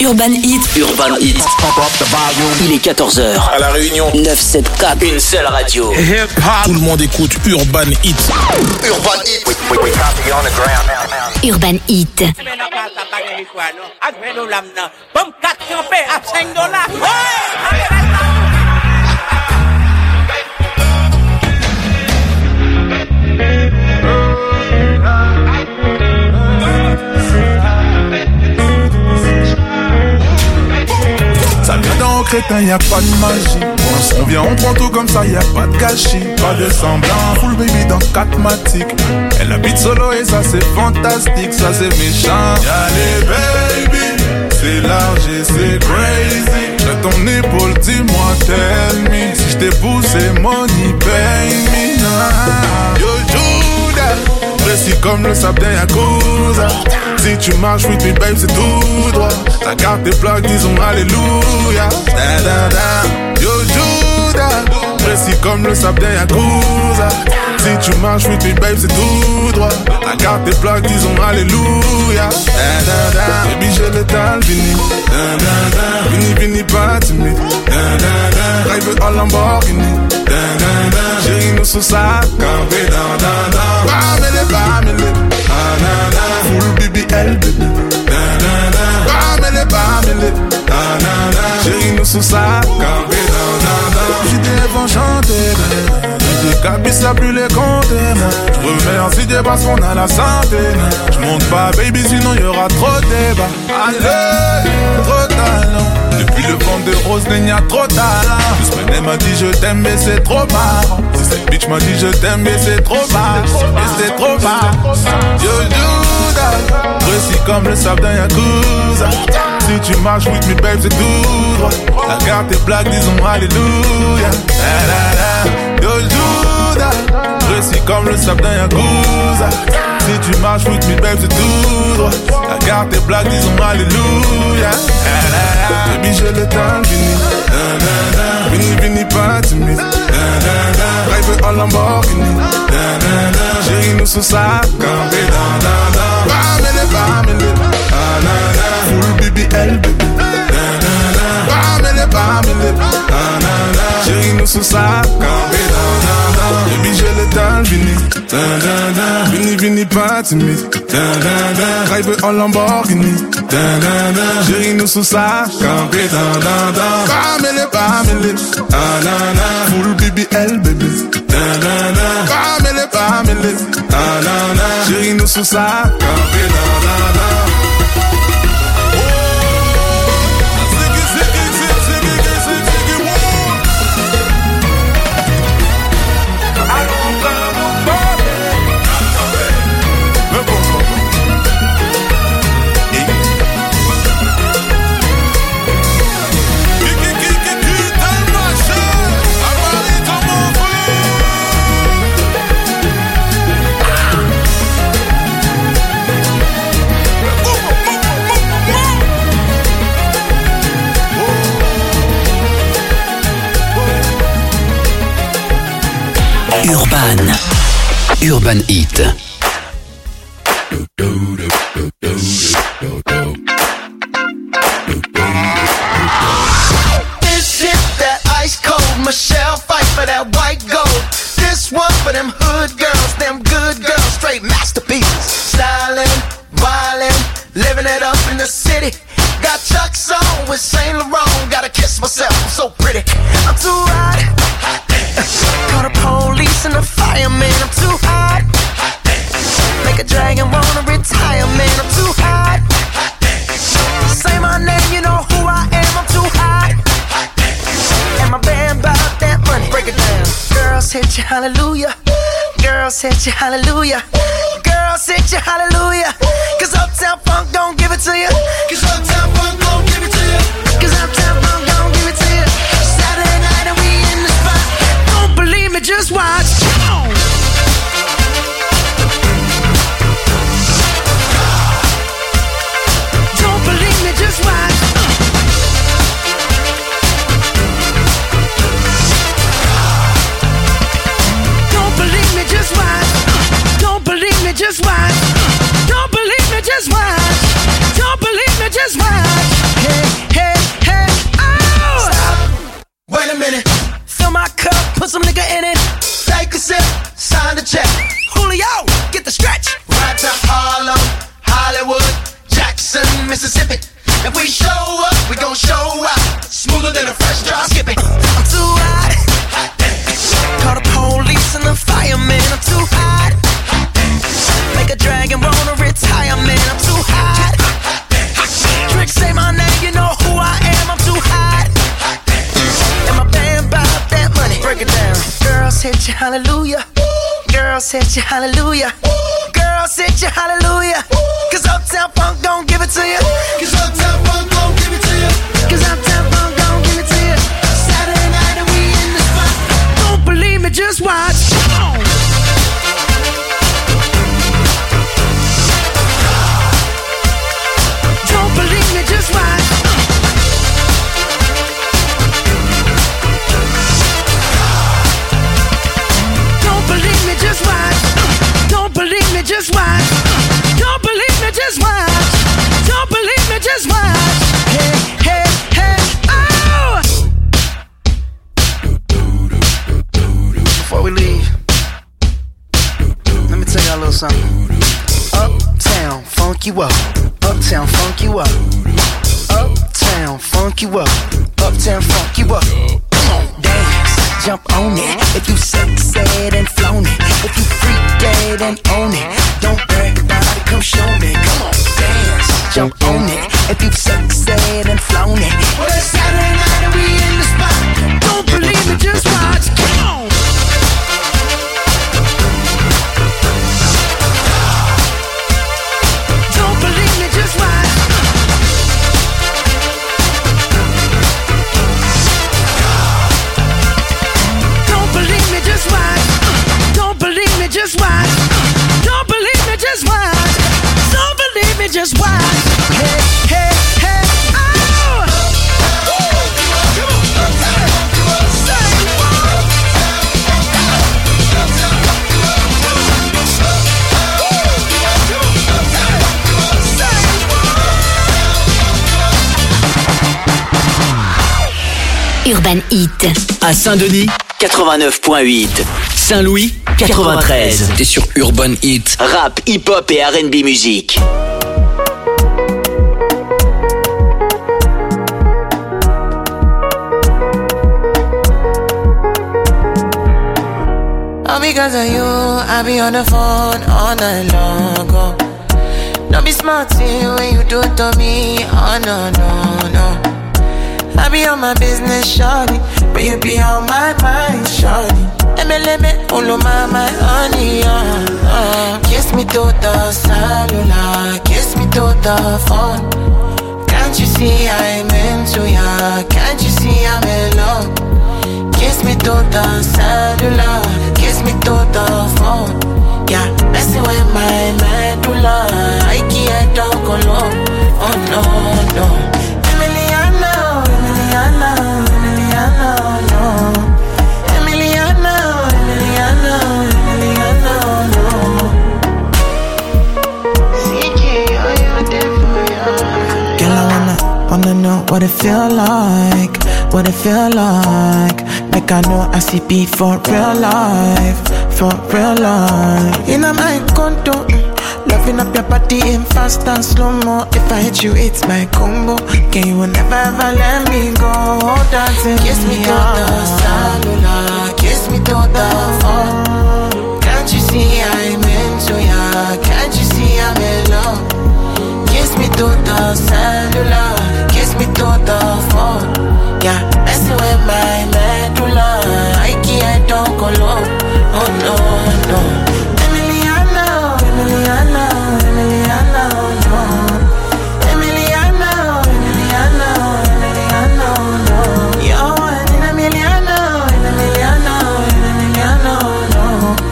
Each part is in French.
Urban Hit. Urban Hit. Il est 14h. À La Réunion. 974. Une seule radio. Tout le monde écoute Urban Hit. Urban Hit. Urban Hit. Ça vient d'un crétin, y'a pas de magie. On vient, on prend tout comme ça, y'a pas de gâchis. Pas de semblant, full baby dans 4 matiques. Elle habite solo et ça c'est fantastique, ça c'est méchant. Y'a les baby, c'est large et c'est crazy. J'ai ton épaule, dis-moi, tell me. Si j't'épouse, c'est money, pay me. Yo Judas, précis comme le sable d'un Yakuza. Si tu marches with me babe c'est tout droit. Ta carte tes plaques disons alléluia. Da da da. Yo Judas, précis comme le sable d'un Yakuza. Si tu marches with me babe c'est tout droit. Ta carte tes plaques disons alléluia. Da da da. Baby j'ai l'étal vini. Da da da. Vini vini pas timide. Da da da. Drive en Lamborghini. Da da da. Chérie nous sous sa campé. Da da da. Bamele. Ah da da. Full BBL baby. Da da da. Bamele. Ah da da. Chérie nous sous sa campé. Da da da. J'ai des vents chanter. J'ai des cabis à plus les compter. Remercie Dieu parce qu'on a la santé. J'monte pas baby sinon y'aura trop de débat. Allez, trop talent. Depuis le vent de rose, il y a trop talent. Juste m'a dit je t'aime mais c'est trop marrant. Si cette bitch m'a dit je t'aime mais c'est trop marrant. Et c'est trop marrant. Yo Judas, précis comme le sable d'un Yakuza. Si tu marches with me babe c'est tout droit. La garde tes blagues disons alléluia. Yo Judas, précis comme le sable d'un Yakuza. Si tu marches with me babe c'est tout droit. La garde tes blagues disons alléluia. Baby j'ai le temps vini. Vini pas timide. Drive en Lamborghini. Chérie nous sous sa campé. Bamele. Full BBL baby. Bamele. Chérie nous sous sa campé. Baby j'ai le temps vini. Vini pas timide. Drive en Lamborghini. Chérie nous sous sa campé. Bamele. Full BBL baby. Bamele. Chérie nous sous sa campé. Urban Hit. This shit that ice cold, Michelle fight for that white gold. This one for them hood girls, them good girls, straight masterpieces. Styling, wildin', living it up in the city. Got Chuck's on with Saint Laurent, gotta kiss myself, I'm so pretty. I'm too hot. Call the police and the fireman, I'm too hot. Make a dragon wanna retire, man, I'm too hot. Say my name, you know who I am, I'm too hot. And my band bout that money, break it down. Girls hit you, hallelujah. Girls hit you, hallelujah. Girls hit you, hallelujah. Cause Uptown Funk don't give it to you. Cause Uptown Funk don't give it to you. Cause Uptown Funk don't give it to you. Saturday night and we in the spot. Don't believe me, just watch. Come on. Don't believe me, just watch. Don't believe me, just watch. Don't believe me, just watch. Don't believe me, just watch. Don't believe me, just watch. Yeah. Wait a minute. Fill my cup, put some nigga in it. Take a sip, sign the check. Julio, get the stretch. Right to Harlem, Hollywood, Jackson, Mississippi. If we show up, we gon' show out. Smoother than a fresh drop. Skip it. I'm too hot. Hot dance. Call the police and the fireman. I'm too hot. Hot dance. Make a dragon wanna retire, man. I'm too hot. Hot dance. Trick say my name, you know who I am. I'm too hot. Hot dance. And my band bought that money. Break it down. Girls hit you, hallelujah. Girls hit you, hallelujah. Girls hit you, hallelujah. Cause Uptown Funk don't give it to you. Cause Uptown Funk don't give it to you. Cause Uptown Funk don't give it to you. Saturday night and we in the spot. Don't believe me, just watch. Come on. Don't believe me, just watch. Don't believe me, just watch. Don't believe me, just watch. Don't believe me, just watch. Don't believe me, just watch. Hey, hey, hey, oh! Before we leave, let me tell y'all a little something. Uptown, funk you up. Uptown, funk you up. Uptown, funk you up. Uptown, funk you up. Come on, dance, jump on it. If you sexed and flown it. If you freak dead and own it. Don't brag about it, come show me. Come on, dance, jump on it. If you sexed and flown it. Well, it's Saturday night and we in the spot. Don't believe me, just watch. Come on. Don't believe me, just watch. Don't believe me, just watch. Don't believe me, just watch. Don't believe me, just watch. Don't believe me, just watch. Hey, hey, hey, oh! Urban Hit. À Saint-Denis, 89.8. Saint-Louis, 93. T'es sur Urban Hit. Rap, hip-hop et R&B musique. All because of you, I be on the phone all night long. Oh. Don't be smart when you do it to me. Oh no, no, no. I be on my business, shawty, but you be on my mind, shawty. MLM, all of my honey, Kiss me to the cellular, kiss me to the phone. Can't you see I'm into ya? Can't you see I'm in love? Kiss me to the cellular, kiss me to the phone. Yeah, messing with my medulla, I can't talk alone. Oh no, no. Emiliano, Emiliano, Emiliano, no. Emiliano, Emiliano, Emiliano, no. CJ, are you there for ya? Girl, I wanna know what it feel like, what it feel like. Like I know I see P for real life, for real life. In my condo, loving up your body in fast and slow-mo. If I hit you, it's my combo. Can you never ever let me go? Dancing kiss me to the cellular, kiss me to the phone. Can't you see I'm into ya? Can't you see I'm in love? Kiss me to the cellular, kiss me to the phone. Yeah, messing with my medulla, I can't talk alone. Oh no, no. Emiliano, Emiliano, Emiliano, no. Emiliano, Emiliano, Emiliano, no. Yo, in Emiliano, in Emiliano, in Emiliano, no.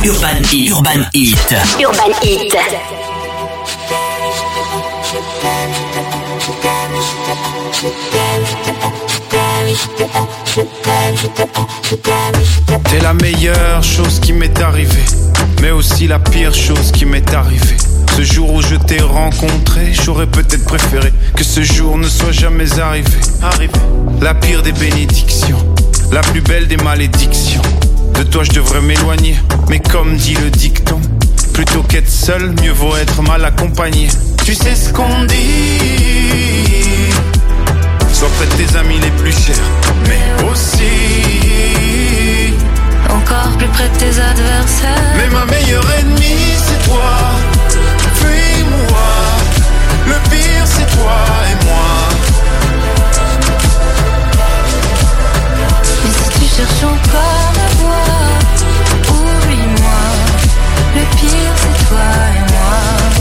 Urban Heat. Urban Heat. Urban Heat. T'es la meilleure chose qui m'est arrivée, mais aussi la pire chose qui m'est arrivée. Ce jour où je t'ai rencontré, j'aurais peut-être préféré que ce jour ne soit jamais arrivé. La pire des bénédictions, la plus belle des malédictions. De toi je devrais m'éloigner, mais comme dit le dicton, plutôt qu'être seul, mieux vaut être mal accompagné. Tu sais ce qu'on dit, sois près de tes amis les plus chers, mais aussi encore plus près de tes adversaires. Mais ma meilleure ennemie c'est toi. Fuis-moi, le pire c'est toi et moi. Et si tu cherches encore à voir, oublie-moi, le pire c'est toi et moi.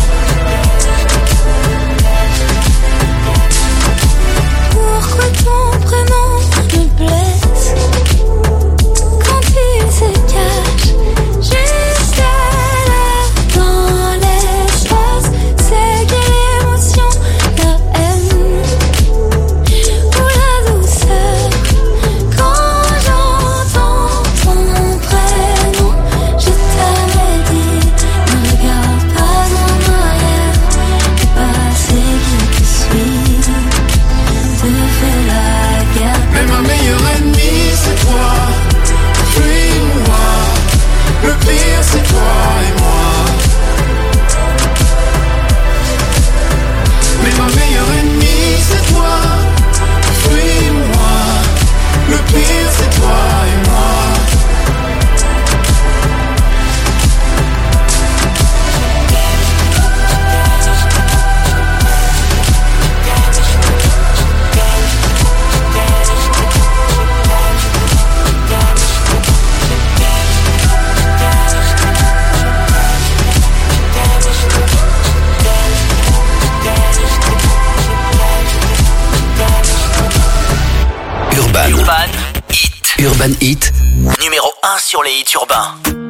Pourquoi ton prénom me blesse quand il se cache juste là dans l'espace? C'est quelle émotion, la haine ou la douceur? Quand j'entends ton prénom, je t'avais dit, ne regarde pas en arrière, le passé qui te suit te fait la guerre. Mais ma meilleure ennemie c'est toi. Fuis-moi, le pire c'est toi et moi. Mais ma meilleure ennemie c'est toi. Fuis-moi, le pire c'est toi et moi. Urban Heat. Urban Heat. Numéro 1 sur les hits urbains.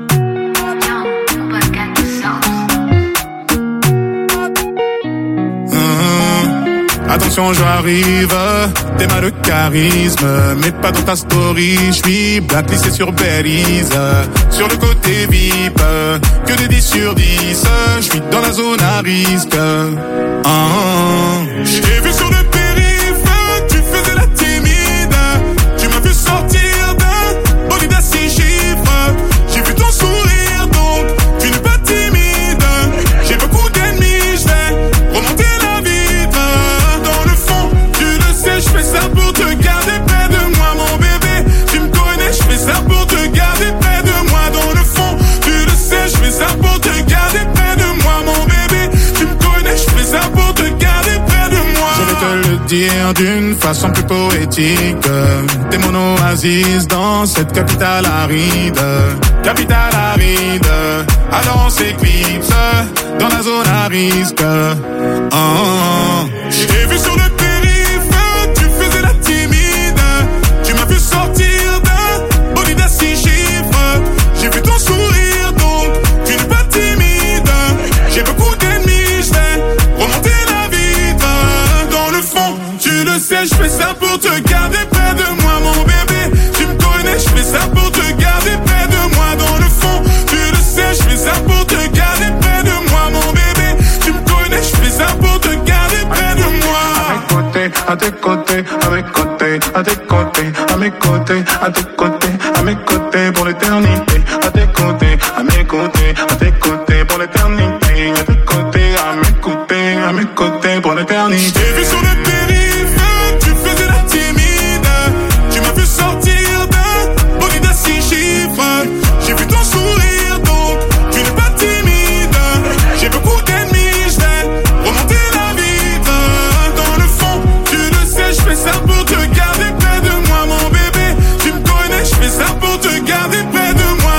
Attention, j'arrive, t'es mal de charisme, mais pas dans ta story. J'suis blacklisté sur Belize, sur le côté VIP, que des 10 sur 10. J'suis dans la zone à risque. J'ai vu sur le périph', tu faisais la timide. Tu m'as vu sortir d'un bolide à 6 chiffres. J'ai vu ton sourire, donc tu n'es pas timide. J'ai beaucoup d'ennemis, j'vais remonter la vitre. Je fais ça pour te garder près de moi, mon bébé. Tu me connais, je fais ça pour te garder près de moi. Dans le fond, tu le sais, je fais ça pour te garder près de moi, mon bébé. Tu me connais, je fais ça pour te garder près de moi. Je vais te le dire d'une façon plus poétique. T'es mon oasis dans cette capitale aride. Capitale aride. Alors on s'éclipse dans la zone à risque. J'ai vu sur le sortir d'un bolide à 6 chiffres. J'ai vu ton sourire, donc tu n'es pas timide. J'ai beaucoup d'ennemis, j'vais remonter la vitre. Dans le fond, tu le sais, j'fais ça pour te garder près de moi, mon bébé. Tu me connais, j'fais ça pour te garder près de moi. Dans le fond, tu le sais, j'fais ça pour te garder près de moi, mon bébé. Tu me connais, j'fais ça pour te garder près de moi. À tes côtés, à mes côtés, à tes côtés, à mes côtés, à tes côtés, à mes côtés pour l'éternité. À tes côtés, à mes côtés, à tes côtés pour l'éternité. À tes côtés, à mes côtés pour l'éternité. J'ai vu sur le périph', tu faisais la timide. Tu m'as vu sortir d'un bolide à 6 chiffres. J'ai vu ton sourire, donc tu n'es pas timide. J'ai beaucoup d'ennemis, j'vais remonter la vitre. Dans le fond, tu le sais, je fais ça pour te garder près de moi, mon bébé. Tu me connais, je fais ça pour te garder près de moi.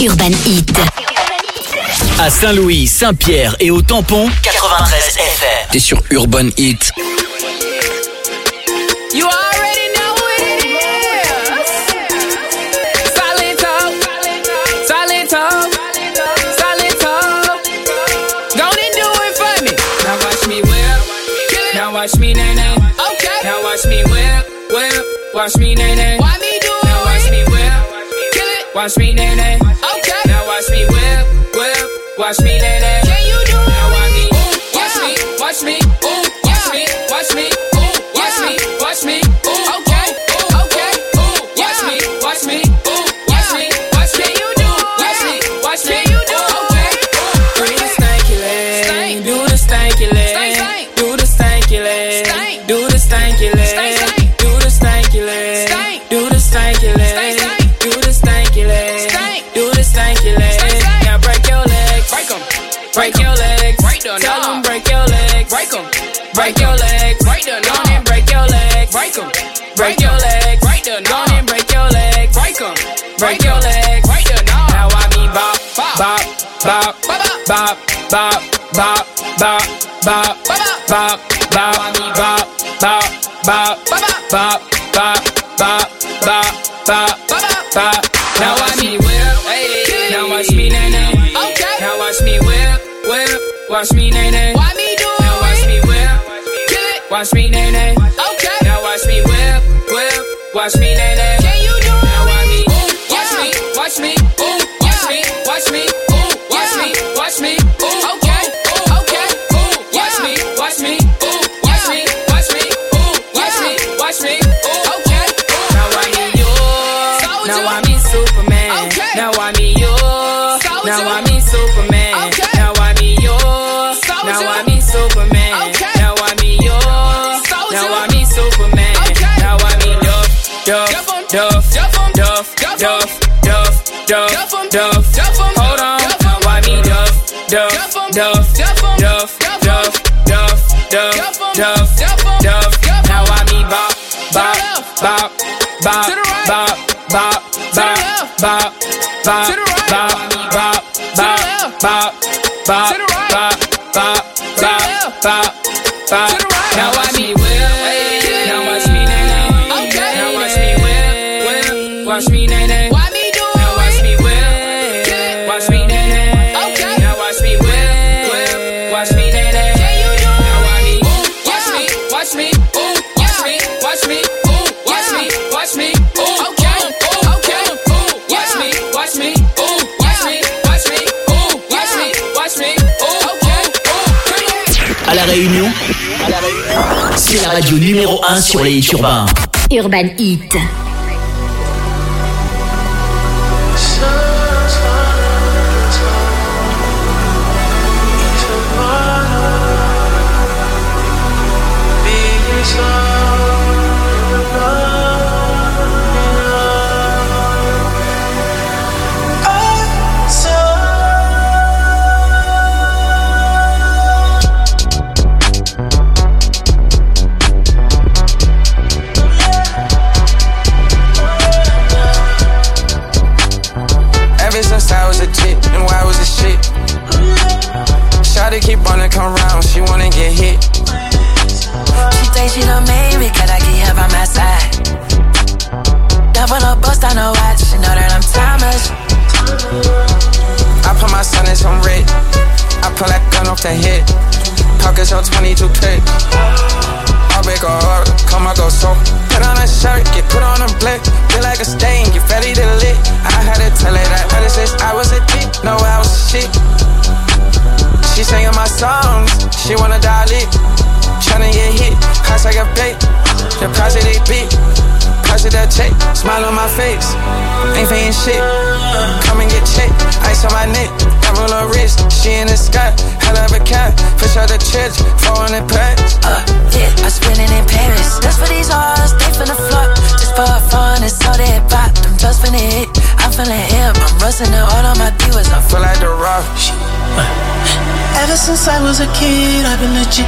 Urban Hit. À Saint-Louis, Saint-Pierre et au Tampon, 93 FM. T'es sur Urban Hit. You already know what it is. Solid talk, solid talk, solid talk. Go and do it for me. Now watch me whip. Now watch me nay-nay. Okay. Now watch me whip, whip. Watch me nay-nay. Why me do it? Now watch me whip. Kill it. Watch me nay-nay. Okay. Now watch me whip, whip. Watch me nay-nay. Can you do it? Now watch me. Watch me. Watch me. Watch me. Watch me. Watch me. Watch me. Okay. Okay. Watch me. Watch me. Watch me. Watch me. You do. Watch me. Watch me. You do. Okay. Do the stanky leg. Do the stanky leg. Do the stanky leg. Do the stanky leg. Do the stanky leg. Do the stanky leg. Do the stanky leg. Do the stanky leg. Now break your legs. Break 'em. Break your legs. Tell them break your legs. Break 'em. Break your legs. Go and break your legs. Break 'em. Break your legs. Go and break your legs. Break 'em. Break your legs. Now I mean bop, bop, bop, bop, bop, bop, bop, bop, bop, bop, bop. I mean bop, bop, bop, bop, bop, bop, bop, bop, bop. Now watch me whip. Now watch me nay-nay. Okay. Now watch me whip, whip. Watch me nay-nay. Why me do it? Now watch me whip. Kill it. Watch me nay-nay. Okay. Now watch me whip, whip. Watch me nay-nay. Can you do it? Now watch me. Watch me. Watch me. Watch me. Watch me. Watch me. Watch me. Okay. Okay. Watch me. Watch me. Watch me. Watch me. Watch me. Watch me. Okay. Now I me yours. Now I me Superman. Now I me yours. Now I me Superman. Now I me yours. Now I me Superman. Now I me yours. Now I me Superman. Now I me Duff, Duff, Duff, Duff, Duff, Duff, Duff, Duff, Duff. Hold on, why me Duff, Duff, Duff, Duff, Duff, Duff, Duff, Duff, Duff. Now I me bop, bop, bop, bop, bop, bop, bop, bop, bop, bop, bop, bop, bop, bop, bop, bop, bop, bop. Now I me whip, now watch me nay-nay. Now watch me whip, watch me nay-nay. Why me do it? Now watch me whip, watch me nay-nay. Okay. Now watch me whip, watch me nay-nay. Can you do it? Now watch me, watch me, watch me, watch me, watch me, watch me, watch me. Okay, okay. Watch me, watch me, watch me, watch me, watch me, watch me. Okay. À La Réunion, c'est la radio numéro 1 sur les hits urbains. Urban Hit. Shawty keep wanna come round, she wanna get hit. She thinks she done made me, cause I keep her by my side. Double up, bust on her watch, she know that I'm timeless. I put my son in some red, I pull that gun off the head. Pockets on 22 click. I'll break her heart, come I go so. Put on a shirt, get put on a blick. Feel like a stain, get ready to lit. I had to tell her that ever since I was a kid, no I was shit. She singing my songs, she wanna dial it. Tryna get hit, cost like a bait. The price of they beat, price of that check. Smile on my face, ain't paying shit. Come and get checked, ice on my neck. Double her wrist, she in the sky. Hell of a cat, push out the church, 400 packs. Yeah, I spend it in Paris. Just for these hoes, they finna flop. Just for fun, it's all that pop. Them just finna hit, I'm feeling hip. I'm rusting it all on my divas, I feel like the rock. Ever since I was a kid, I've been legit.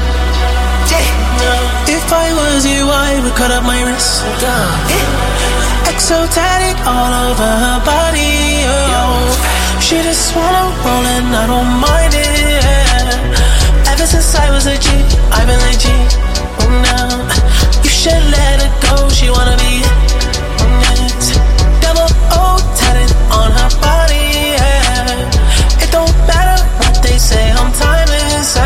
If I was you, I would cut up my wrist. Exotic all over her body. Oh. She just wanna roll and I don't mind it. Ever since I was a G, I've been legit. Oh, now you should let her go. She wanna be it. Double O tatted on her body. Yeah. It don't matter what they say. I'm timeless.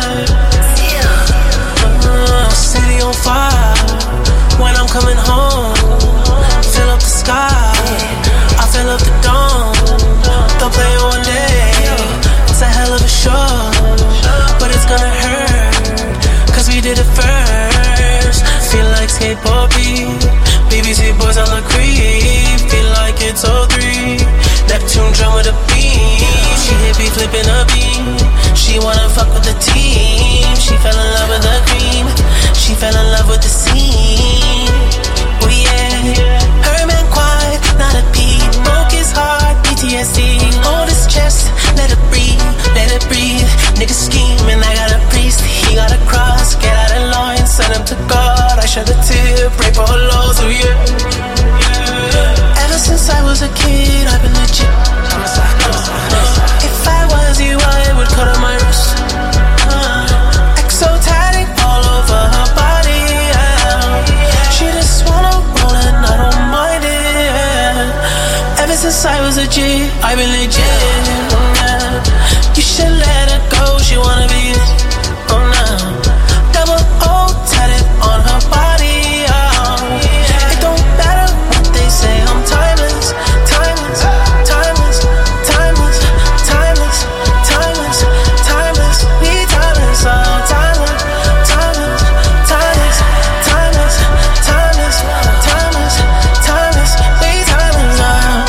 City on fire. When I'm coming home, fill up the sky. I fill up the dome. Don't play it one day. It's a hell of a show, but it's gonna hurt, cause we did it first. Feel like skateboard beat. BBC boys on the creep. Feel like it's 03. Neptune drum with a beat. She hit me flipping a beat. She wanna fuck with the team. She fell in love with the cream. She fell in love with the scene. Oh yeah. Her man quiet, not a beat. Broke his heart, PTSD. Hold his chest, let it breathe, let it breathe. Nigga scheming, I got a priest. He got a cross, get out of line, send him to God. I shed a tear, pray for her loss, oh yeah. Ever since I was a kid, I've been legit. If I was you, I would cut on my wrist. Exo tatting all over her body. She just wanna roll and I don't mind it. Ever since I was a G, I've been legit. You should let her go, she wanna be it. Oh no. Double O tatted on her body. It don't matter what they say, I'm timeless, timeless, timeless, timeless, timeless, timeless, timeless, we timeless, timeless, timeless, timeless, timeless, timeless, timeless, timeless, we timeless.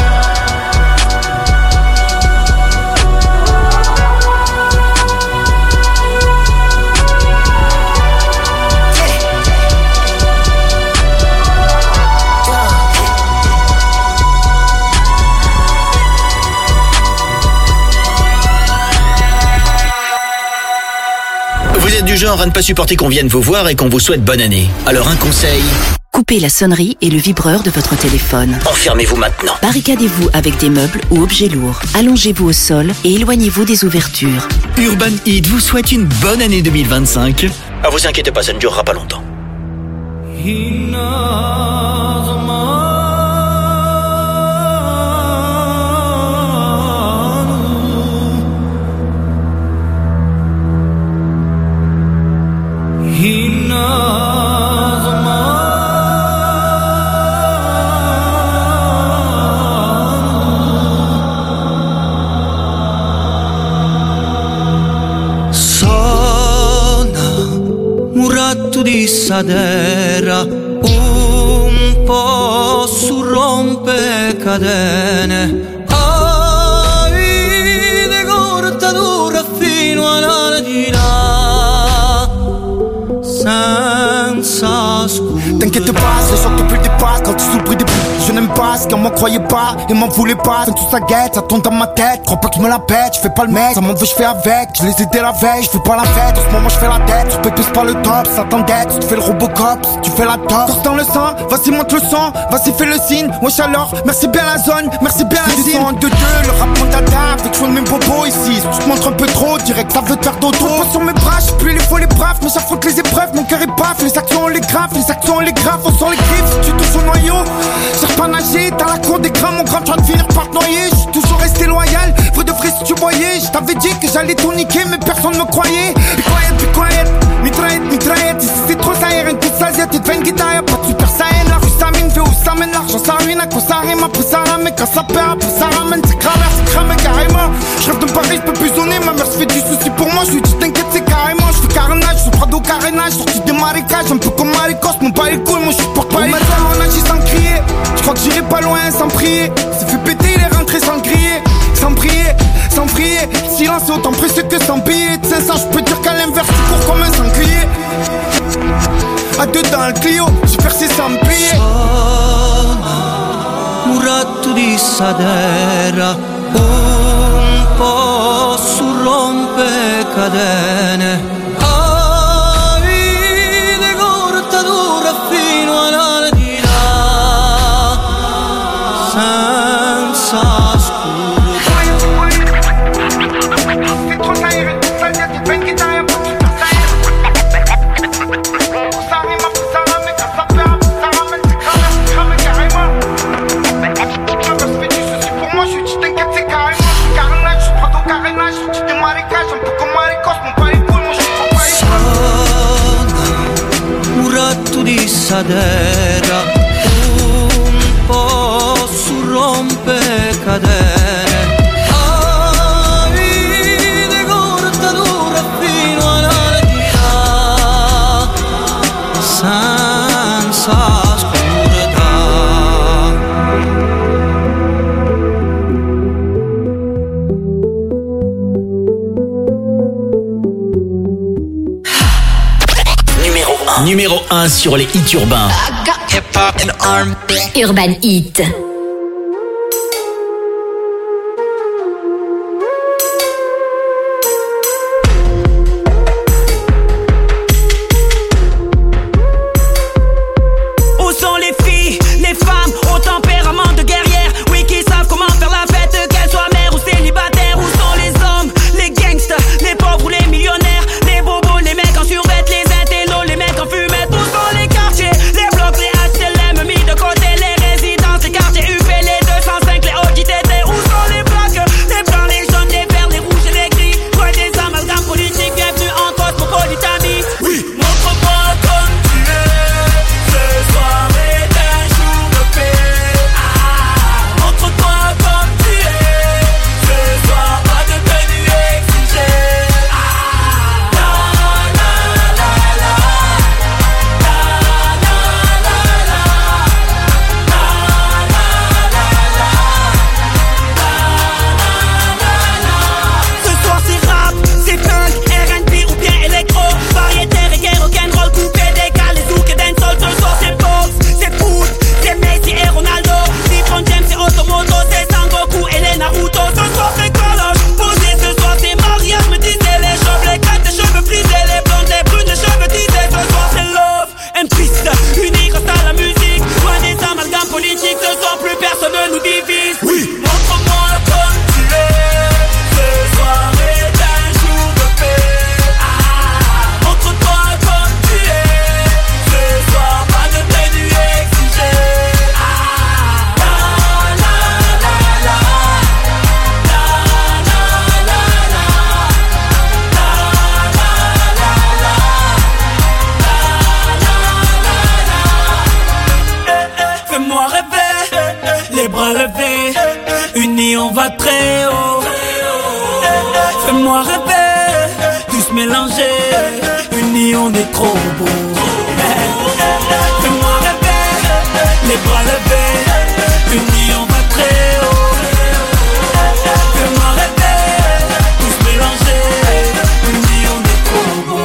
Vous êtes du genre à ne pas supporter qu'on vienne vous voir et qu'on vous souhaite bonne année. Alors un conseil, Coupez la sonnerie et le vibreur de votre téléphone. enfermez-vous maintenant. Barricadez-vous avec des meubles ou objets lourds. Allongez-vous au sol et éloignez-vous des ouvertures. Urban Heat vous souhaite une bonne année 2025. Ah, vous inquiétez pas, ça ne durera pas longtemps. Muratto di Sadera, un po' su rompe catene. Vide cortatura fino alla di là, senza scusa. T'inquiète pas, je sors depuis le départ. Quand tu sous le bruit des bouts, je n'aime pas ce qu'on m'en croyait pas et m'en voulait pas. Quand tout ça guette, ça tourne dans ma tête. Crois pas que je me la pète, je fais pas le mec. Ça m'en veut, je fais avec. Je les ai dès la veille, je fais pas la fête. En ce moment, je fais la tête. Je pépisse pas le top, ça t'endette. Tu fais le Robocop, tu fais la top. Corse dans le sang, vas-y, monte le sang. Vas-y, fais le signe. Wesh alors, merci bien la zone, merci bien la zone. En 2-2, le rap mon dada. Avec choix de mes bobos ici. Si tu te montres un peu trop, direct, ça veut te faire dodo. Pas sur mes bras, je plus les faux, les braves. Mais j'affronte les épreuves, mon cœur est paf. Les actions, on les grave, les actions, on les grave. On sort les griffes, tu touches au noyau. Cherche pas nager, t'as la cour des grammes, mon grand, tu vas te finir par te noyer. J'suis toujours resté loyal, vrai de vrai si tu voyais. J't'avais dit que j'allais tout niquer, mais personne me croyait. Be quiet, mitraillette, mitraillette. Ici c'est trop ça, y'a rien que ça, zia. T'es devant une guitare, y'a pas de super saiyan. La rue ça mine, fait où ça mène, l'argent ça ruine. À quoi ça rime, après ça ramène. Quand ça perd, après ça ramène. C'est cramé carrément. J'rêve de Paris, j'peux plus zoner. Ma mère se fait du souci pour moi, j'lui dis t'inquiète, c'est carrément. J'fais carnage, j'fais Prado carénage. Sorti des marécages, un peu comme Maricos. Mon pas les couilles, moi j'suis porte pas les couilles. On agit sans crier, j'crois que j'irai pas loin sans prier. C'est fait péter, il est rentré sans crier. Sans prier, sans prier. Silence est autant précieux que sans payer. De 500, j'peux dire qu'à l'inverse, tu cours comme un sanglier. À deux dans le Clio, j'ai percé sans me plier. Muratto di Sadera, un po' su rompe catene. Vide cortatura fino alla di là, senza scusa. terra, un po' su rompe catene. Ah, vita corta dura fino all'eternità, senza oscurità. Numéro 1 sur les hits urbains. Urban Hit. Où sont les filles, les femmes au tempérament de guerrière? Oui, qui savent comment faire la fête, qu'elles soient mères ou célibataires. Où sont les hommes, les gangsters, les pauvres ou les millionnaires? Les bobos, les mecs en survêt, les intellos, les mecs en fumette. Où sont les quartiers, les blocs, les HLM mis de côté, les résidences, les quartiers UP, les 205, les OJTT. Où sont les plaques, les blancs, les jaunes, les verts, les rouges et les gris? Loin des amalgames politiques, bienvenue en cosmopolitanie. Oui, montre-moi comme tu es, ce soir est un jour de paix. Montre-toi comme tu es, ce soir pas de tenue exigée. La la la la, la la la la, ce soir c'est rap, c'est punk, R&B ou bien électro, variété, reggae, rock'n'roll, coupé, décalé, zouk et dancehall. Ce soir c'est box, c'est foot, c'est Messi et Ronaldo, LeBron James et Automoto, c'est Sangoku et les Naruto. Ce soir c'est collage, posé, ce soir c'est mariage, me disaient les chauves, les gars, les cheveux frisés, les blondes, les brunes, les cheveux tisés. Ce soir c'est love and peace, unis grâce à la musique, loin des amalgames politiques. Ce soir plus personne ne nous divise. Oui, montre-moi comme tu es, ce soir est un jour de paix. Montre-toi comme tu es, ce soir pas de tenue exigée. La la la la, la la la la, la la la la. Fais-moi rêver, les bras levés, unis on va très haut. Fais-moi rêver, tous mélangés, unis on est trop beau. Fais-moi rêver, les bras levés, unis on va très haut. Fais-moi rêver, tous mélangés, unis on est trop beau.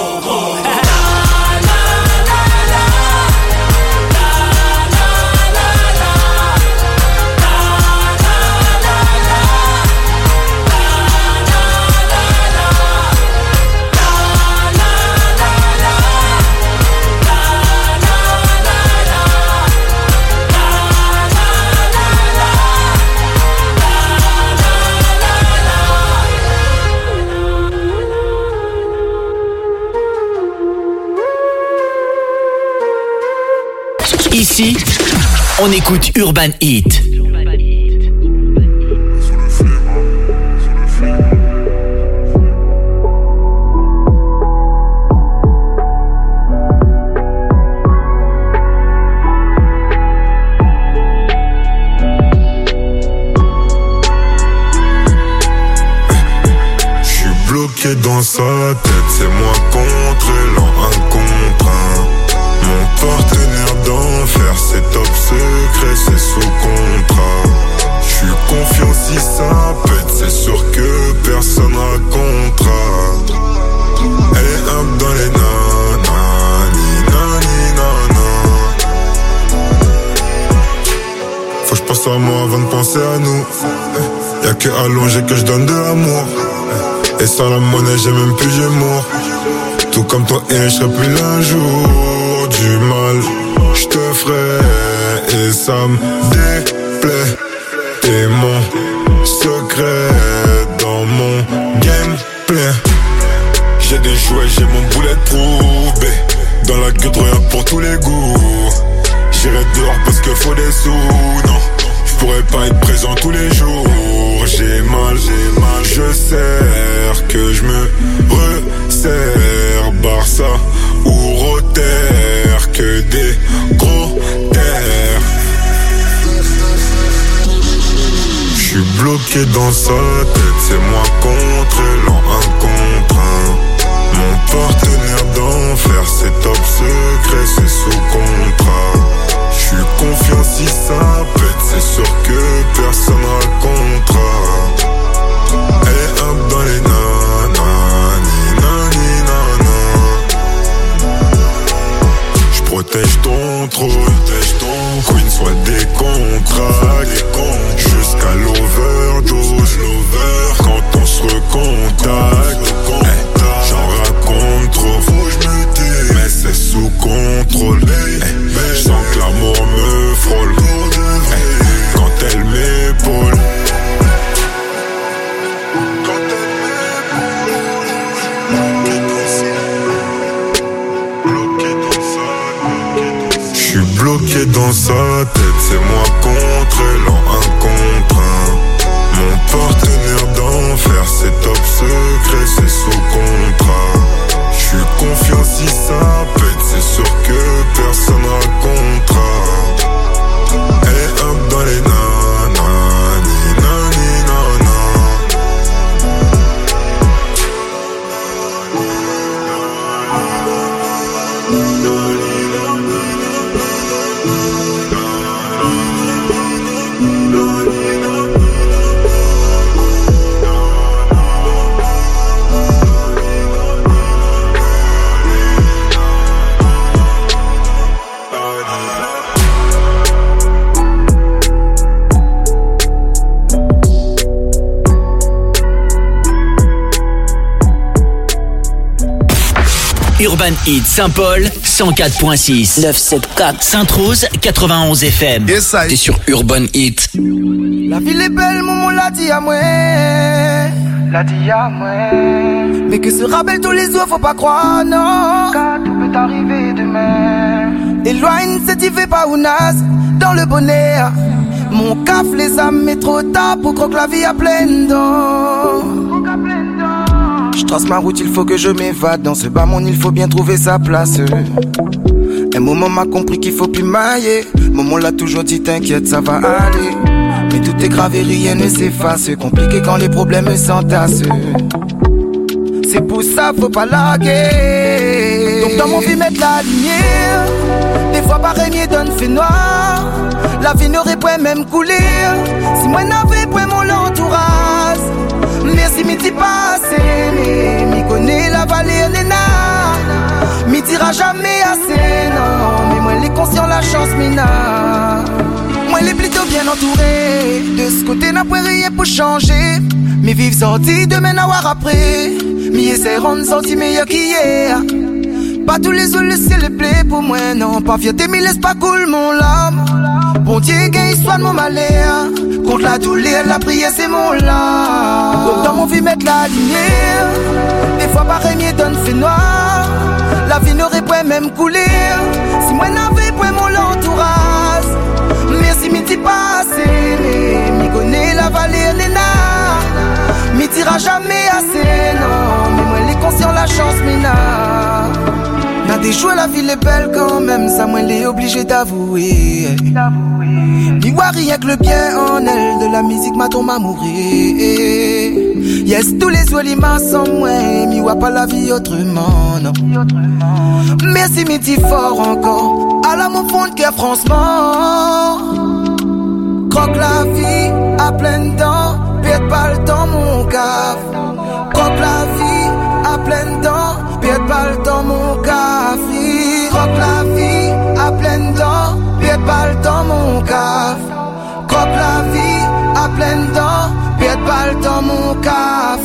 Ici, on écoute Urban Hit. J'suis bloqué dans sa tête, c'est moi contre l'an, un contre un. Mon partenaire d'enfer, c'est top secret, c'est sous contrat. J'suis confiant si ça pète, c'est sûr que personne racontera. Elle est up dans les nanani, nani, nana. Faut que j'pense à moi avant de penser à nous. Y'a que allongé que j'donne de l'amour. Et sans la monnaie j'ai même plus Gémeaux. Tout comme toi et j'serai plus l'un jour. Du mal j'te ferai et ça me déplaît. T'es mon secret dans mon gameplay. J'ai des jouets, j'ai mon bulletproof B. Dans la gueule rien pour tous les goûts. J'irai dehors parce que faut des sous. Non, j'pourrais pas être présent tous les jours. J'ai mal, je sers que je me resserre. Barça ou Rotter, que des bloqué dans sa tête, c'est moi contre elle en un contre un. Mon partenaire d'enfer, c'est top secret, c'est sous contrat. J'suis confiant si ça pète, c'est sûr que personne racontera. Elle est up dans les nanani, nani, nana. J'protège ton trône, Queen soit des contrats, jusqu'à l'overdose, quand on se recontacte. J'en raconte trop, faut que j'me tais, mais c'est sous contrôle. J'sens que l'amour me frôle, quand elle m'épaule. J'suis bloqué dans sa tête, c'est moi contre elle en un contre un. Mon partenaire d'enfer, c'est top secret, c'est sous contrat. J'suis confiant si ça pète, c'est sûr que personne racontera. Elle est up dans les nanani, nani, nana. Urban Hit Saint-Paul 104.6 974 Sainte-Rose 91 FM. Yes, t'es sur Urban Hit. La ville est belle, maman l'a dit à moi. L'a dit à moi. Mais que se rappelle tous les jours, faut pas croire, non. Car tout peut arriver demain. Éloigne cette y fait pas ou naze dans le bonheur. Mon caf les âmes mais trop tard pour croire que la vie a plein dents. Je trace ma route, il faut que je m'évade. Dans ce bas monde, il faut bien trouver sa place. Un moment m'a compris qu'il faut plus mailler. Maman l'a toujours dit, t'inquiète, ça va aller. Mais tout est grave et rien ne s'efface. Compliqué quand les problèmes s'entassent. C'est pour ça, faut pas larguer. Donc dans mon vie, mettre la lumière. Des fois, pareil, donne fait noir. La vie n'aurait pas même coulé si moi n'avais pas mon entourage. Merci, m'y passé, m'y connaît la vallée, Léna. M'y dira jamais assez, non. Mais moi, les conscients, la chance, mina. Moi, les plutôt bien entouré. De ce côté, n'a pas rien pour changer. Mais vivre sorti, demain, n'avoir après. M'y essaie rendre sorti meilleur qu'hier. Pas tous les jours, le ciel est blé pour moi, non. Pas fierté, mais laisse pas cool mon larme. Bon Dieu, qu'il soit de mon malheur. Contre la douleur, la prière, c'est mon larme. Donc dans mon vie, mettre la lumière. Des fois, pareil, m'y donne fait noir. La vie n'aurait pas même coulé si moi n'avais pas mon entourage. Merci, m'y dit pas assez. M'y connaît la vallée, Léna. M'y dira jamais assez, non. Mais moi, les conscients, la chance, mina. N'a des jours, la ville est belle quand même. Ça, moi, l'est obligé d'avouer. N'y voit rien que le bien en elle. De la musique, ma tombe à mourir. Yes, tous les jours, les mains sont moi. M'y voit pas la vie autrement, non. Merci, m'y dit fort encore. À la mon fond de cœur, franchement. Croque la vie à pleines dents. Pète balle dans mon cave. Croque la vie à pleines dents. Pète balle dans mon cave. Croque la vie à pleines dents. Pète balle dans mon cave. Croque la vie à pleines dents. Pète balle dans mon cave.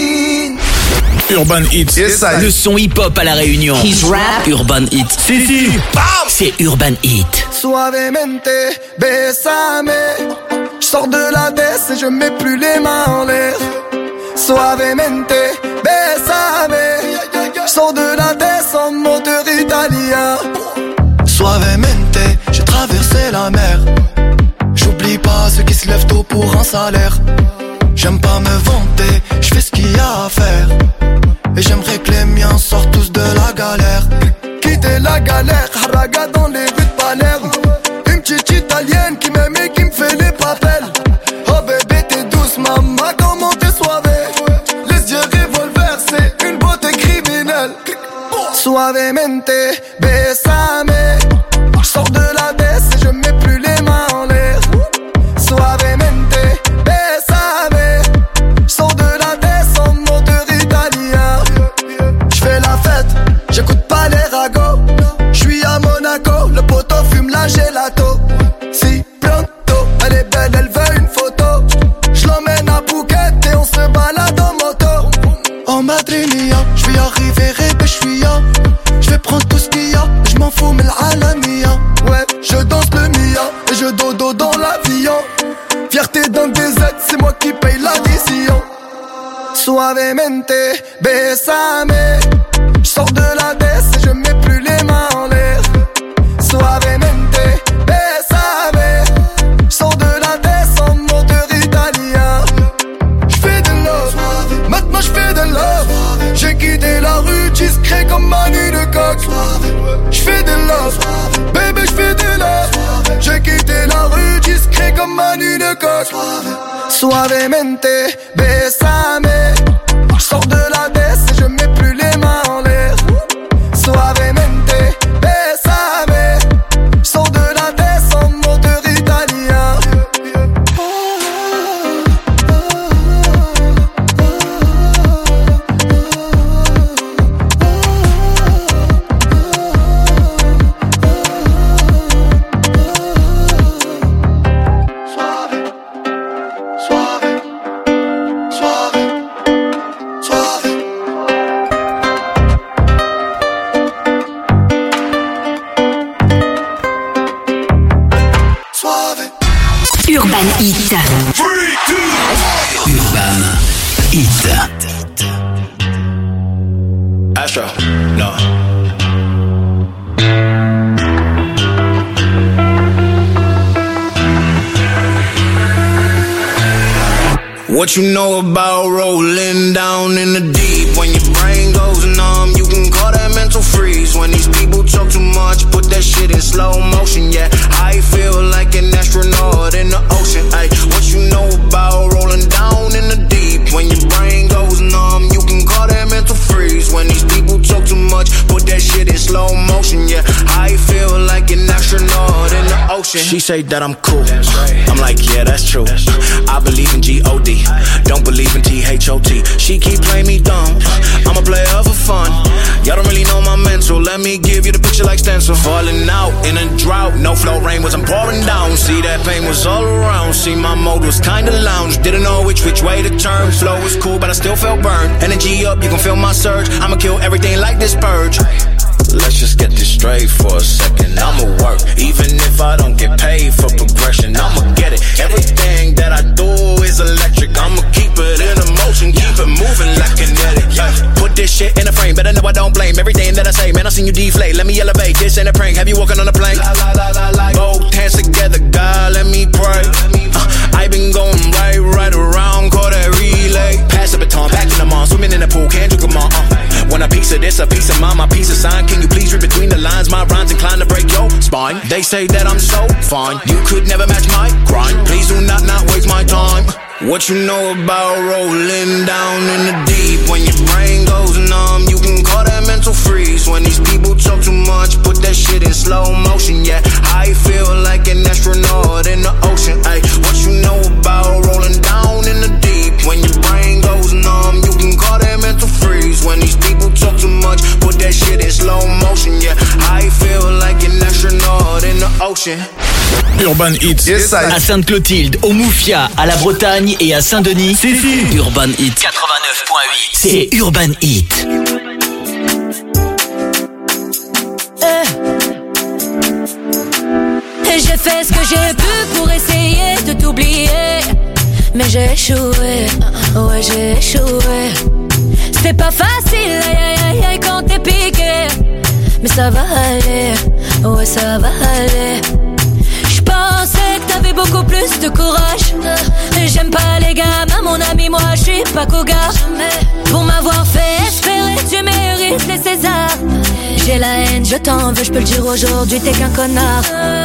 Urban Hit, yes, le son hip-hop à la Réunion. His rap. Urban Hit. C'est Urban Hit. Suavemente, besame. Je sors de la baisse et je mets plus les mains en l'air. Suavemente, besame. Je sors de la baisse en moteur italien. Suavemente, j'ai traversé la mer. J'oublie pas ceux qui se lèvent tôt pour un salaire. J'aime pas me vanter, je fais ce qu'il y a à faire. Et j'aimerais que les miens sortent tous de la galère. Quitter la galère, haraga dans les rues de Palerme. Une petite italienne qui m'aime et qui me fait les papels. Oh bébé t'es douce Bésame. J'sors de la baisse et je mets plus les mains en l'air. Suavemente, bésame. J'sors de la baisse en moteur italien. J'fais de love, maintenant j'fais de love. J'ai quitté la rue discret comme Manu de coq. J'fais de love, bébé j'fais de love. J'ai quitté la rue discret comme Manu de coq. Suavemente, bésame. J'sors de la baisse et je mets plus les mains en l'air. Suavemente, bésame. J'sors de la baisse en moteur italien. Urban Hit. Urban Hit. Astro, no. What you know about rolling down in the deep? When your brain goes numb, you can call that mental freeze. When these people talk too much, put that shit in slow motion. Yeah, I feel like an astronaut in the ocean. Ay, what you know about rolling down in the deep? When your brain goes numb, you can call that mental freeze. When these people talk too much, put that shit in slow motion. Yeah, I feel like an astronaut in the ocean. She say that I'm cool. I'm like, yeah, that's true. I believe in G-O-D. Don't believe in T-H-O-T. She keep playing me dumb. I'm a player for fun. Y'all don't really know my mental. Let me give you the picture like stencil. Falling out in a drought. No flow rain wasn't pouring down. See that pain was all around. See my mode was kinda lounge. Didn't know which way to turn. Flow was cool but I still felt burned. Energy up, you can feel my surge. I'ma kill everything like this purge. Let's just get this straight for a second. I'ma work, even if I don't get paid for progression. I'ma get it. Everything that I do is electric. I'ma keep it in motion, keep it moving like kinetic. Put this shit in a frame, better know I don't blame everything that I say. Man, I seen you deflate. Let me elevate. This ain't a prank. Have you walking on a plane? Both hands together, God, let me pray. I been going right around, call that relay. Pass the baton, back in the mall, swimming in the pool, can't drink them all. Want a piece of this, a piece of mine, my piece of sign. Can you please read between the lines? My rhymes inclined to break your spine. They say that I'm so fine, you could never match my grind. Please do not waste my time. What you know about rolling down in the deep? When your brain goes numb, you can call that mental freeze. When these people talk too much, put that shit in slow motion. Yeah, I feel like an astronaut in the ocean. Ay, what you know about rolling down in the deep? When your brain goes numb, you can call that mental freeze. When these people talk too much, put that shit in slow motion. Yeah, I feel like an astronaut in the ocean. Urban Hit. Yes, à Sainte-Clotilde, au Moufia, à la Bretagne et à Saint-Denis, c'est Urban Hit 89.8. C'est Urban Hit. Et j'ai fait ce que j'ai pu pour essayer de t'oublier, mais j'ai échoué, ouais j'ai échoué. C'était pas facile, aïe aïe aïe quand t'es piqué, mais ça va aller, ouais ça va aller. J'pensais que t'avais beaucoup plus de courage. J'aime pas les gamins, mon ami, moi j'suis pas cougar. Pour m'avoir fait espérer, tu mérites les Césars. J'ai la haine, je t'en veux, j'peux le dire aujourd'hui, t'es qu'un connard.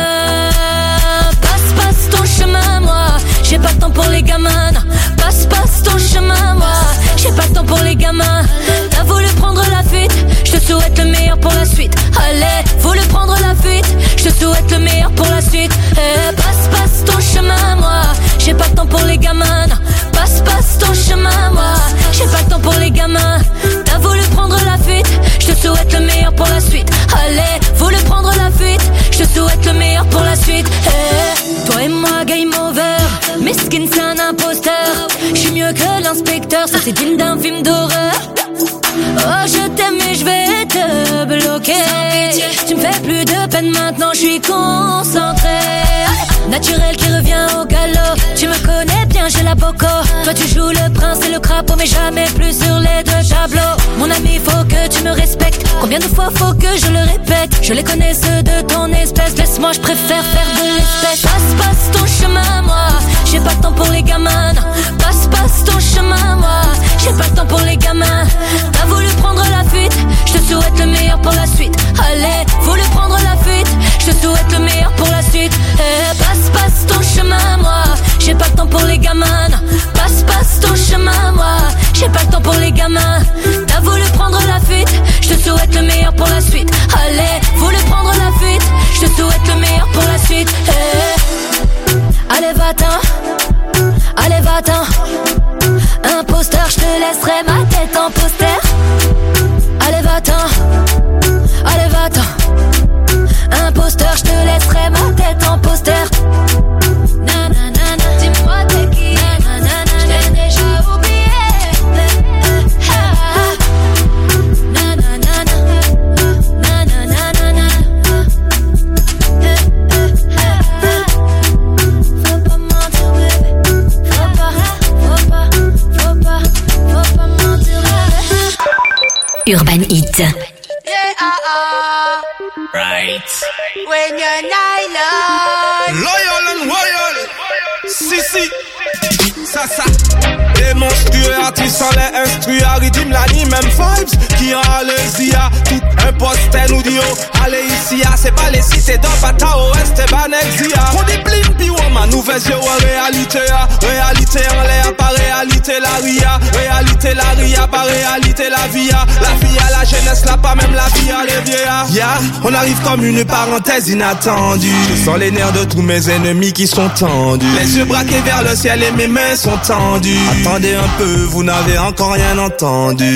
Passe ton chemin, moi j'ai pas le temps pour les gamins. Non. Passe ton chemin, moi j'ai pas le temps pour les gamins. T'as voulu prendre la fuite, je te souhaite le meilleur pour la suite. Allez, voulu prendre la fuite, je te souhaite le meilleur pour la suite. Passe ton chemin, moi j'ai pas le temps pour les gamins. Non. Passe ton chemin, moi j'ai pas le temps pour les gamins. T'as voulu prendre la fuite, je te souhaite le meilleur pour la suite. Allez, voulu prendre la fuite, je te souhaite le meilleur pour la suite. Toi et moi, game over, Miskin c'est un imposteur. J'suis mieux que l'inspecteur, ça c'est digne d'un film d'horreur. Oh je t'aime mais je vais te bloquer. Tu me fais plus de peine maintenant, je suis concentré. Naturel qui revient au galop. Tu me connais bien, j'ai la Coco. Toi tu joues le prince et le crapaud, mais jamais plus sur les deux tableaux. Mon ami, faut que tu me respectes. Combien de fois faut que je le répète? Je les connais ceux de ton espèce. Laisse-moi, je préfère faire de l'espèce. Passe ton chemin, moi. J'ai pas le temps pour les gamins. Passe ton chemin, moi. J'ai pas le temps pour les gamins. T'as voulu prendre la fuite, je te souhaite le meilleur pour la suite. Allez, voulu prendre la fuite, je te souhaite le meilleur pour la suite. Passe ton chemin, moi. J'ai pas le temps pour les gamins. Passe ton chemin, moi. J'ai pas le temps pour les gamins. T'as voulu prendre la fuite, je te souhaite le meilleur pour la suite. Allez, voulu prendre la fuite, je te souhaite le meilleur pour la suite. Allez, va-t'en. Allez, va-t'en. Un poster, je te laisserai ma tête en poster. Allez, va-t'en. Allez, va-t'en. Un poster, je te laisserai ma tête en poster. Nanana, dis-moi t'es qui. Nanana, je t'ai déjà oublié. Nanana, nanana. Faut pas mentir, bébé. Faut pas mentir, bébé. Urban Hit. Right. When you're nylon. Loyal and royal. Si. Ça. Les monstrueux artistes sans les instruits, rythme la ni même vibes. Qui en Alésia, tout un poster nous dit oh, allez ici, c'est pas les cités dans Bata Ouest et Banexia. On dit blim pi ma nouvelle yeux en réalité, réalité en l'air, pas réalité la ria, pas réalité la via, la jeunesse là, pas même la vie à les vieillards. Yeah, on arrive comme une parenthèse inattendue. Je sens les nerfs de tous mes ennemis qui sont tendus. Les yeux braqués vers le ciel et mes mains sont tendues. Attendez un peu, vous n'avez encore rien entendu.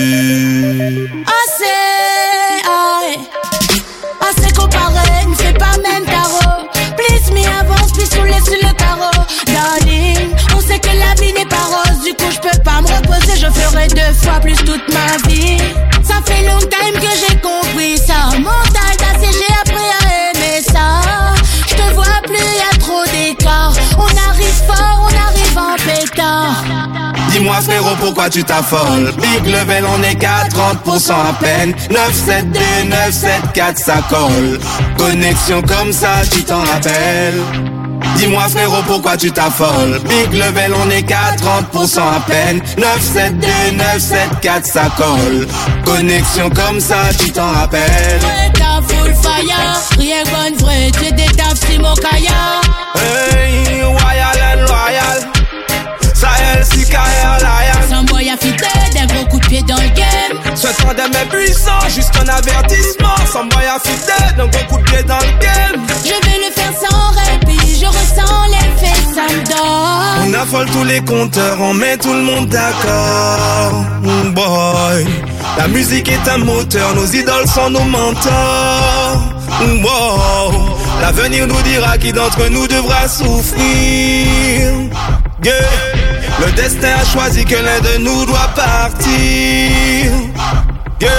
Assez comparé, ne fais pas même tarot. Please me avance, puis soulève sur le carreau. Darling, on sait que la vie n'est pas rose. Du coup je peux pas me reposer, je ferai 2 fois plus toute ma vie. Ça fait long time que j'ai compris ça. Mental d'assez, j'ai appris à aimer ça. Je te vois plus, y'a trop d'écart. On arrive fort, on arrive en pétard. Dis-moi frérot, pourquoi tu t'affoles? Big level, on est qu'à 30% à peine. 972, 974, ça colle. Connexion comme ça, tu t'en rappelles? Dis-moi frérot, pourquoi tu t'affoles? Big level, on est qu'à 30% à peine. 972, 974, ça colle. Connexion comme ça, tu t'en rappelles? Ouais, t'as full fire. Rien bonne vraie, tu détapes si mon kaya. Hey, royal and loyal. Sahel, Sika et Lion. Sans boy affidèle, d'un gros coup de pied dans le game. Ce tandem est puissant, juste un avertissement. Sans boy affidèle, d'un gros coup de pied dans le game. Je vais le faire sans répit, je ressens l'effet, ça me donne. On affole tous les compteurs, on met tout le monde d'accord. Boy, la musique est un moteur, nos idoles sont nos mentors. Wow, l'avenir nous dira qui d'entre nous devra souffrir. Yeah. Le destin a choisi que l'un de nous doit partir. Yeah.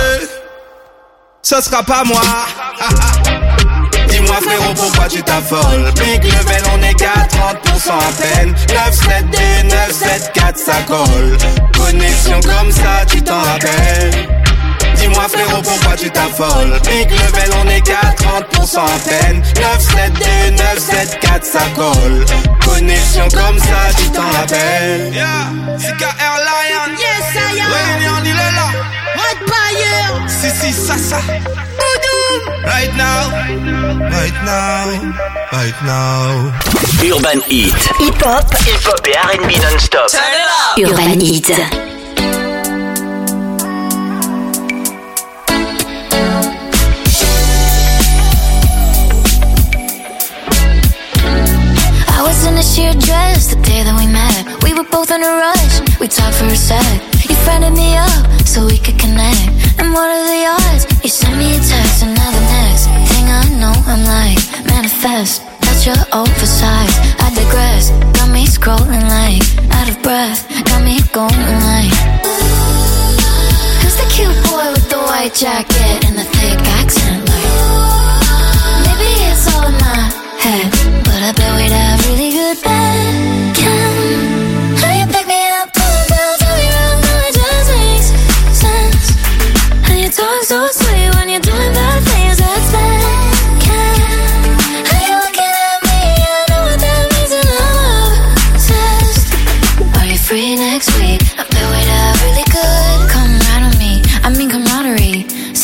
Ce sera pas moi. Dis-moi frérot, pourquoi tu t'affoles? Big level, on est qu'à 30% à peine. 972, 974, ça colle. Connexion comme ça, tu t'en rappelles? Dis-moi frérot, pourquoi tu t'affoles? Big level, on est qu'à 30% à peine. 972, 974, ça colle. Connexion comme ça, tu t'en rappelles? Yeah, Sika Airline. Yes, I am. Réunion, il est là. Hot fire. Si, ça. Boudou. Right now. Urban Hit. Hip-hop et R&B non-stop. Urban Hit. In a sheer dress the day that we met. We were both in a rush, we talked for a sec. You friended me up so we could connect. And what are the odds? You sent me a text and now the next thing I know I'm like, manifest. That's your oversized, I digress. Got me scrolling like, out of breath. Got me going like, who's the cute boy with the white jacket and the thick accent like, maybe it's all in my head, but I bet we'd have really good bacon.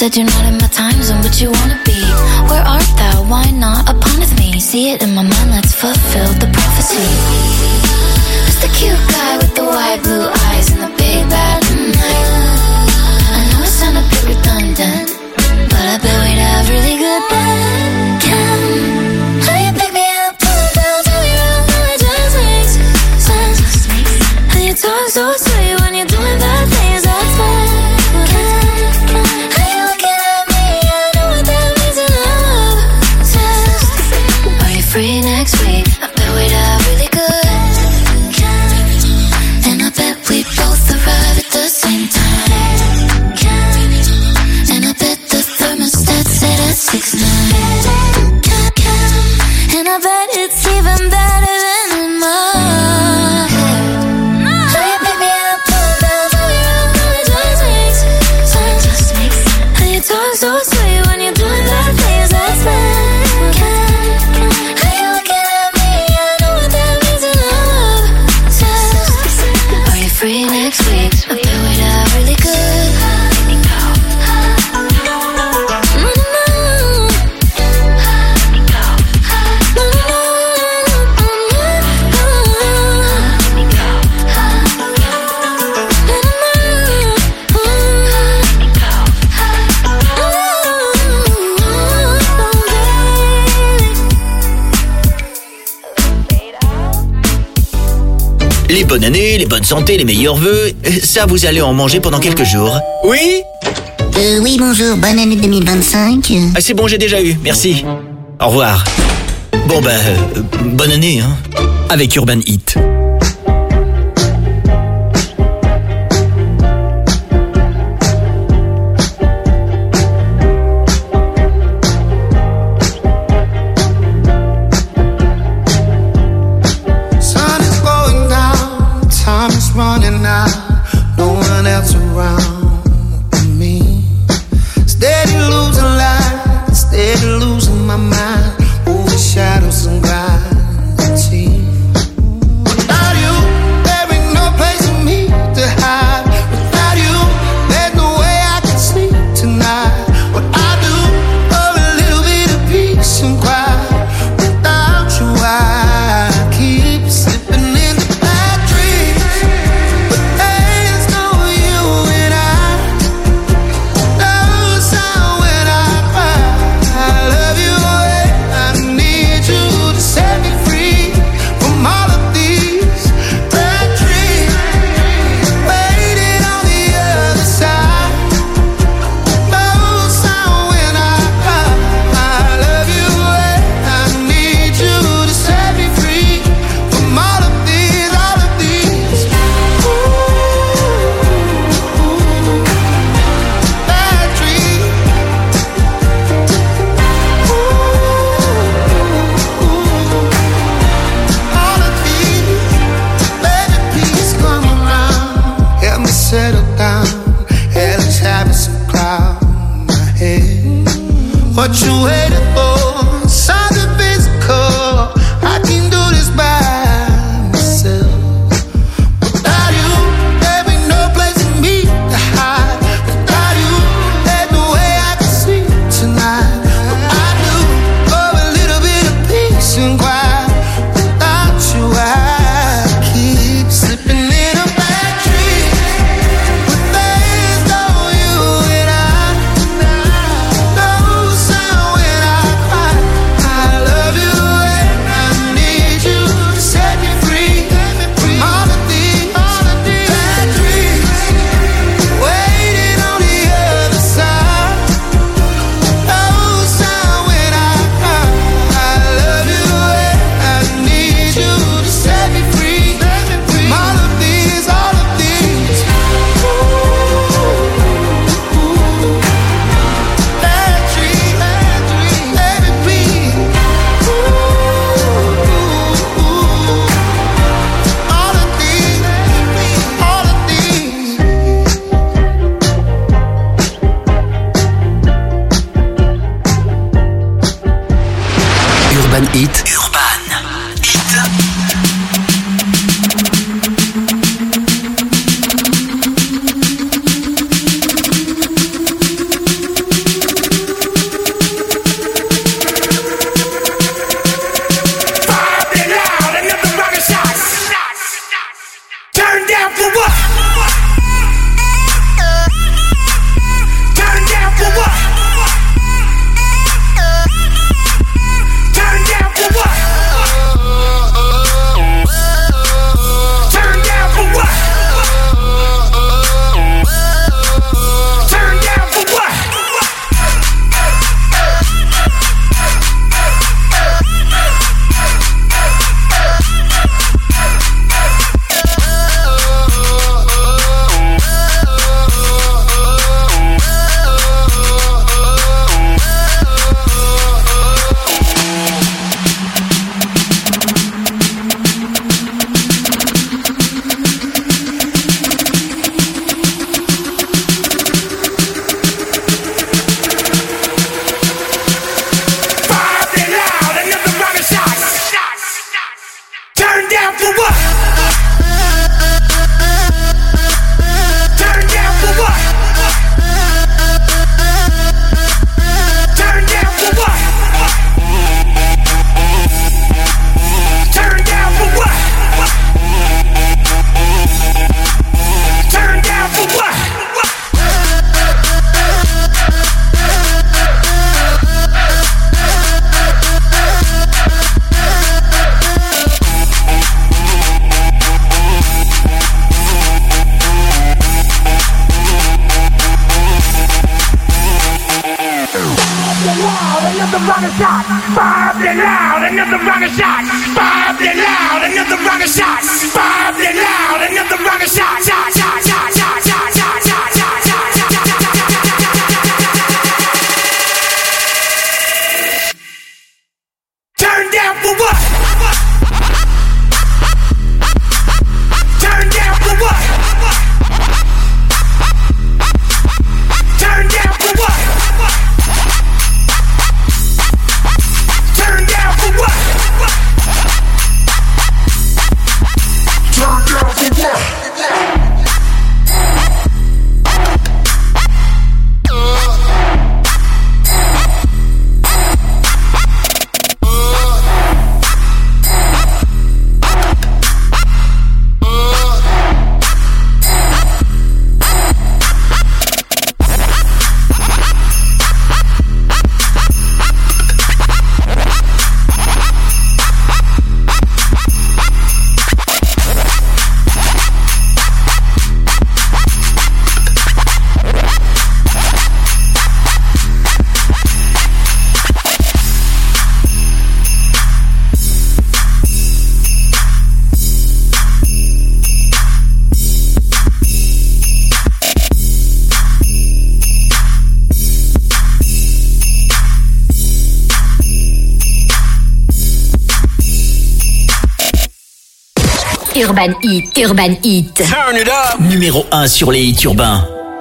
said you're not in my time zone, but you wanna be. Where art thou? Why not upon with me? See it in my mind, let's fulfill the prophecy. Who's the cute guy with the wide blue eyes and the big bad night? I know it sound a bit redundant, but I bet we'd have really good then. How you pick me up, pull it down, tell me around, now it just makes sense. How you talk so sweet when you're doing bad things, that's bad. How you looking at me, I know what that means in love test. Are you free next week? I bet we'd have really good. And I bet we both arrive at the same time. And I bet the thermostat set at 6'9". And I bet it's even better than in my head. How you pick me up, pull it down, tell me around, now it just makes sense. How you talk so sweet when you're doing bad things, that's bad. How you looking at me, I know what that means in love test. Are you free next week? I bet we'd have really good. Les bonnes années, les bonnes santé, les meilleurs vœux, ça vous allez en manger pendant quelques jours. Oui ? Oui, bonjour, bonne année 2025. Ah, c'est bon, j'ai déjà eu, merci. Au revoir. Bon bonne année, hein, avec Urban Heat. Running out, no one else around me. Steady losing light, steady losing my mind. Overshadows some gravity. Turn down for what? Turn down for what? Turn down for what? Turn down for what? Turn down for what? Another rocket shot, bobbed and loud. Another rocket shot, bobbed and loud. Another rocket shot, bobbed and loud. Another rocket shot, shot, shot, shot, shot, shot, shot, shot, shot, shot, shot. Turn down for what? Turn down for what? Turn down for what? Turn down for what? Turn down for what? Urban Hit, Urban Hit. Turn it up. Numéro 1 sur les hits urbains.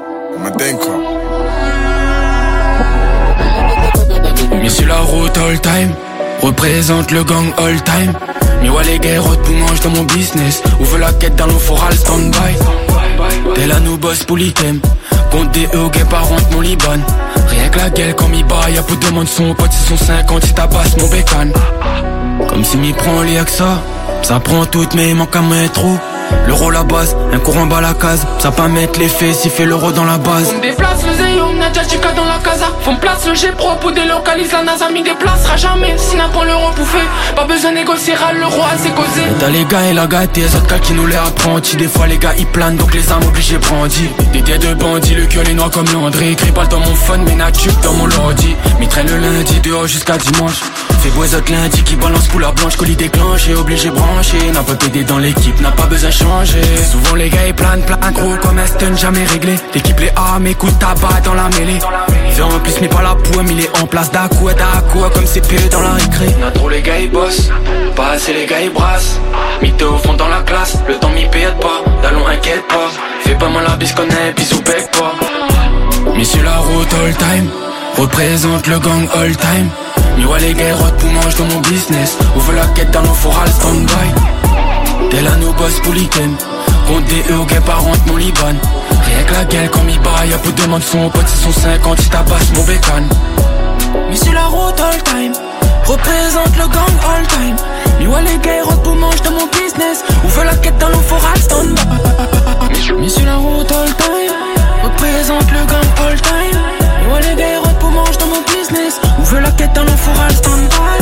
Mais sur la route all time, représente le gang all time. Mais ouais les gars, road pour mange dans mon business. Ouvre la quête dans l'eau foral stand-by. T'es là nous boss pour l'item. Compte des E au gay par honte mon Liban. Rien que la gueule quand m'y bat, y'a pour demander son pote, c'est son 50, il tabasse mon bécane. Comme si m'y prend les que ça prend tout mais il manque un métro. L'euro la base, un courant bas la case. Ça pas mettre les fesses, il fait l'euro dans la base. On déplace le Zéon, Nadia Chica dans la casa. Font place le G-Pro pour délocaliser la NASA. M'y déplacera jamais, si n'a pas l'euro bouffé. Pas besoin de négocier, le roi c'est causé. T'as les gars et la gâté, les autres gars qui nous les apprentis. Des fois les gars ils planent, donc les armes obligées brandis. Des têtes de bandits, le cœur les noirs comme Landry. Écrit pas dans mon phone, mais nature dans mon lordi. M'y traîne le lundi, dehors jusqu'à dimanche. Fais boisotte lundi qui balance couleur blanche, colis déclenché, obligé branché. N'a pas t'aider dans l'équipe, n'a pas besoin changer. Souvent les gars ils planent plein gros comme Aston jamais réglé. L'équipe les armes écoute tabac dans la mêlée. Fais en plus mais pas la poème, il est en place d'Akoua comme c'est pire dans la récré. N'a trop les gars ils bossent, pas assez les gars ils brassent. Mytho au fond dans la classe, le temps m'y paye pas. Dallon inquiète pas, fais pas mal la bise qu'on est, bisous bec pas. Mais sur la route all time, représente le gang all time. Mais ouais les gars road pour mange dans mon business. Ouvre la quête dans l'eau foral stand-by. T'es là nous boss pour l'item. Compte des E au gay par honte mon Liban. Rien que la gueule quand m'y bat, y'a pour demander son pote, c'est son 50, il tabasse mon bécane. Mais sur la route all time, représente le gang all time. Mais ouais les gars road pour mange dans mon business. Ouvre la quête dans l'eau foral stand-by. Mais sur la route all time, représente le gang all time. Mais ouais les gars road pour mange dans mon business. Ouvre la quête dans l'eau foral stand-by.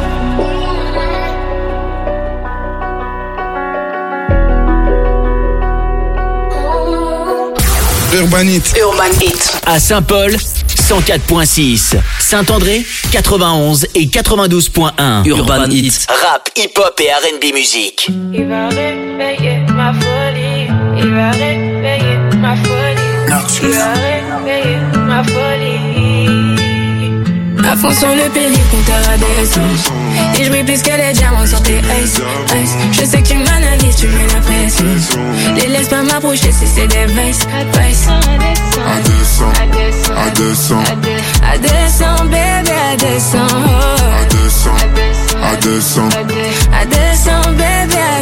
Urban Hit. Urban Hit. À Saint-Paul, 104.6. Saint-André, 91 et 92.1. Urban Hit. Rap, hip-hop et R&B musique. Il va réveiller ma folie. Il va réveiller ma folie. Il va réveiller ma folie. À fond sur le périph', compteur à descente. Et je plus que les diamants sur tes ice, ice. Je sais que tu m'analyses, tu mets la pression. Les laisse pas m'approcher si c'est des vices, vices. À 200, à 200, à 200, bébé, à 200. à 200, à 200, à 200, bébé, à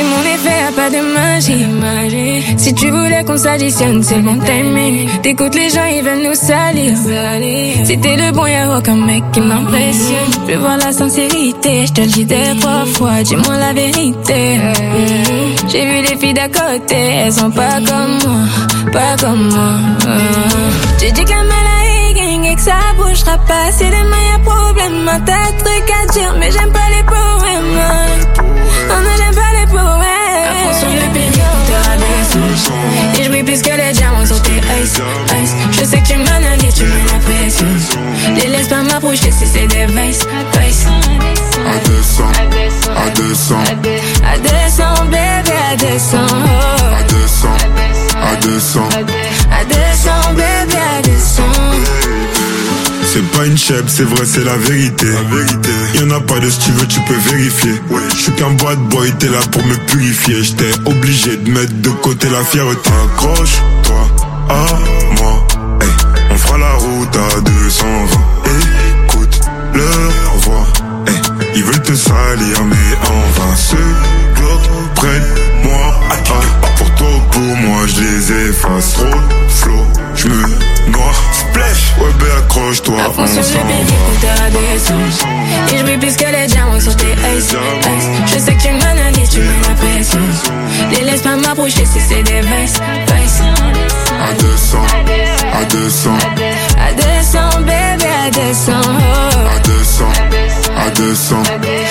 mon effet, y'a pas de magie. Si tu voulais qu'on s'additionne, c'est le bon timing. T'écoutes les gens, ils veulent nous salir. Si t'es le bon, y'a aucun mec qui m'impressionne. Je veux voir la sincérité, je te le dis des 3 fois, dis-moi la vérité. J'ai vu les filles d'à côté, elles sont pas comme moi, pas comme moi. Tu dis que la maladie gang et que ça bougera pas. Si demain y'a problème, t'as des trucs à dire, mais j'aime pas les poèmes. Non, non, j'aime pas les poèmes. À fond sur le période, t'auras des sous. Et je brille plus que les diamants sur tes ice, ice. Je sais que tu m'analyses, tu mets la pression. Les laisse pas m'approcher si c'est des vices, vices. À 200, à 200, à 200, bébé, à 200, oh. À 200, à 200, à 200, bébé, à 200. C'est pas une chèvre, c'est vrai, c'est la vérité. Y'en a pas de si tu veux, tu peux vérifier. J'suis qu'un bad boy, t'es là pour me purifier. J'étais obligé de mettre de côté la fierté. Accroche-toi à moi, hey, on fera la route à 220. Écoute leur voix, hey, ils veulent te salir, mais en vain. Ceux d'autres près de moi, pour toi ou pour moi, je les efface. Trop de flow, je me noie. Splash, ouais, ben accroche-toi. À fond sur le périple, t'auras des sous. Et je brille plus que les diamants sur tes ice, ice. Je sais que tu m'analyses, tu mets la pression. Les laisse pas m'approcher si c'est des vices, vices. À 200, à 200, à 200, bébé, à 200, oh. À 200, à 200,